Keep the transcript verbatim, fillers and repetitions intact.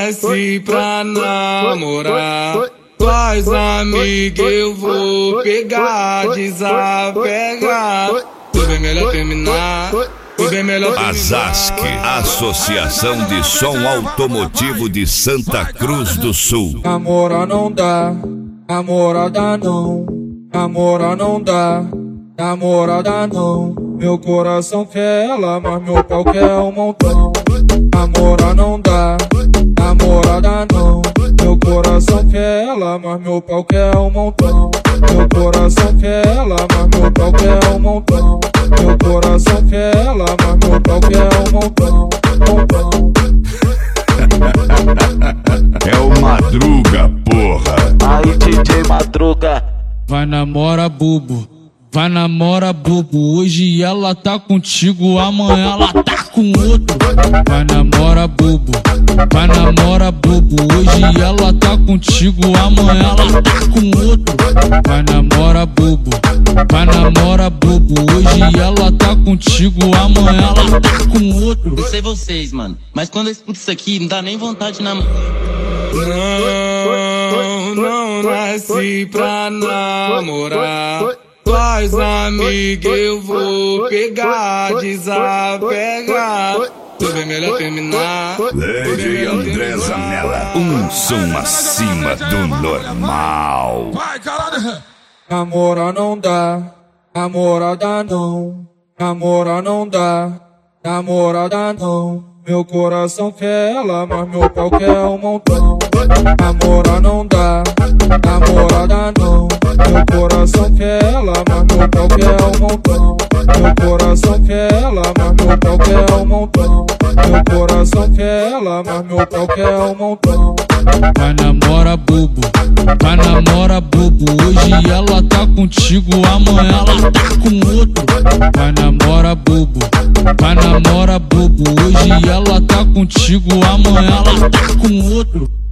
nasci pra namorar. Tuas amigas eu vou pegar, desapegar. Tu bem melhor terminar. Azasc, Associação de Som Automotivo de Santa Cruz do Sul. Namorar não dá, namorada não. Namorar não dá, namorada não. Meu coração quer ela, mas meu pau quer um montão. Namorar não dá, namorada não. Meu coração quer ela, mas meu pau quer um montão. Meu coração quer ela, mas meu pau quer um montão. Meu coração quer ela, mas meu pau quer um montão, montão. É o Madruga, porra. Aí, D J Madruga. Vai namora bubo, vai namora bubo. Hoje ela tá contigo, amanhã ela tá com outro. Vai namora bubo, vai namora bubo. Hoje ela tá contigo, amanhã ela tá com outro. Vai namora bubo, vai namora bubo. Hoje ela tá contigo, amanhã ela tá com outro. Eu sei vocês, mano, mas quando eu escuto isso aqui, não dá nem vontade de namorar. Não, não nasci pra namorar. Tuas amigas eu vou pegar, desapegar. Tu bem melhor terminar. D J André Zanella, um som acima do normal. Namorar não dá, namorada não. Namorar não dá, namorada não. Meu coração quer ela, mas meu pau quer um montão. Namorar não dá, namorada não. Meu coração quer ela, mas meu pau quer um montão. Meu coração quer ela, mas meu pau quer um montão. Meu coração quer ela, mas meu pau quer um montão. Vai namora bubo, vai namora bubo. Hoje ela tá contigo, amanhã ela tá com outro. Vai namora bubo, vai namora bubo. Hoje ela tá contigo, amanhã ela tá com outro.